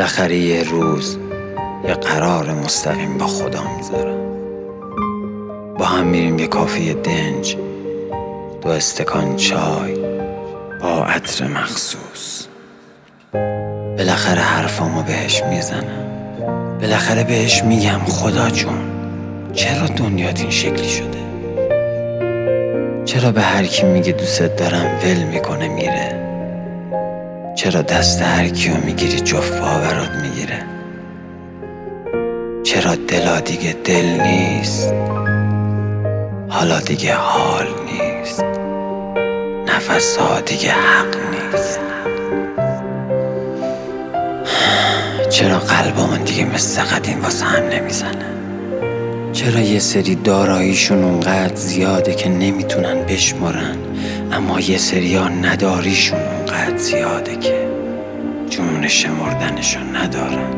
بالاخره یه روز یه قرار مستقیم با خدا میذارم. با هم میریم یه کافه دنج، 2 استکان چای با عطر مخصوص. بالاخره حرفامو بهش میزنم، بالاخره بهش میگم خدا جون چرا دنیات این شکلی شده؟ چرا به هر کی میگه دوست دارم ول میکنه میره؟ چرا دست هر کیو میگیری جفت پا برات میگیره؟ چرا دلا دیگه دل نیست، حالا دیگه حال نیست، نفس ها دیگه حق نیست؟ چرا قلبمون دیگه مثل قدیم واسه هم نمیزنه؟ چرا یه سری داراییشون اونقدر زیاده که نمیتونن بشمارن، اما یه سری ها نداریشون اونقدر زیاده که جون شمردنشو ندارن؟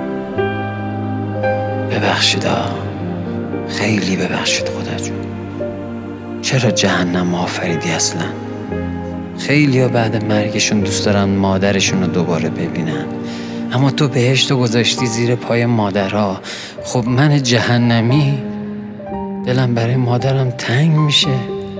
ببخشید خیلی ببخشید خدا جون. چرا جهنم آفریدی اصلا؟ خیلی ها بعد مرگشون دوست دارن مادرشون رو دوباره ببینن، اما تو بهشت رو گذاشتی زیر پای مادرها. خب من جهنمی دلم برای مادرم تنگ میشه.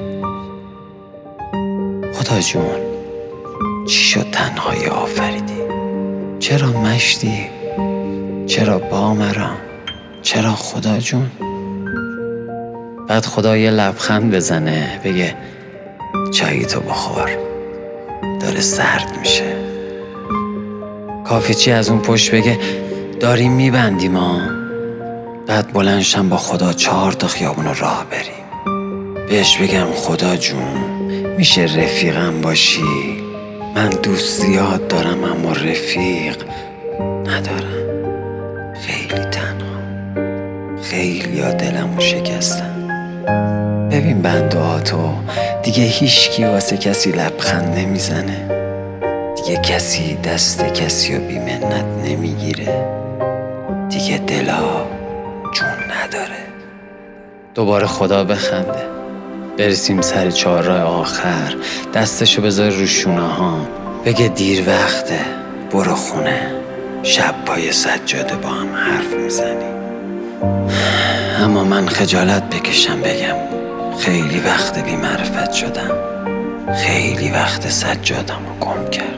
خدا جون چی شد تنهایی آفریدی؟ چرا مشتی؟ چرا بامرام؟ چرا خدا جون؟ بعد خدا یه لبخند بزنه بگه چایی تو بخور، داره سرد میشه. کافی چی از اون پشت بگه داریم میبندیم ها. بعد بلندشم با خدا 4 تا خیابون راه بریم، بهش بگم خدا جون میشه رفیقم باشی؟ من دوست زیاد دارم اما رفیق ندارم. خیلی تنها، خیلی ها دلمو شکستن. ببین بندهاتو دیگه هیچکی واسه کسی لبخند نمیزنه، دیگه کسی دست کسی رو بی منت نمیگیره، دیگه دلا جون نداره. دوباره خدا بخنده، برسیم سر 4 راه آخر، دستشو بذاره رو شونه ها، بگه دیر وقته برو خونه، شب پای سجاده با هم حرف میزنی. اما من خجالت بکشم بگم خیلی وقت بی معرفت شدم، خیلی وقت سجادم رو گم کردم.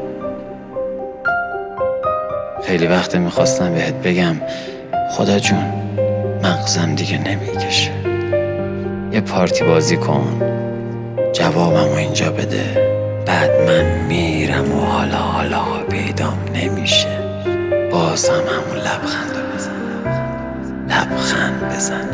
خیلی وقت میخواستم بهت بگم خدا جون مغزم دیگه نمیکشه، یه پارتی بازی کن جوابمو اینجا بده، بعد من میرم و حالا پیدام نمیشه. باز هم همون لبخند بزنه، لبخند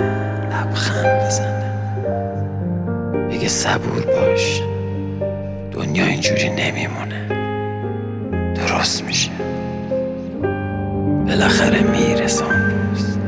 بزنه بگه صبور باش، دنیا اینجوری نمیمونه، درست میشه، بالاخره میرسه اون روز.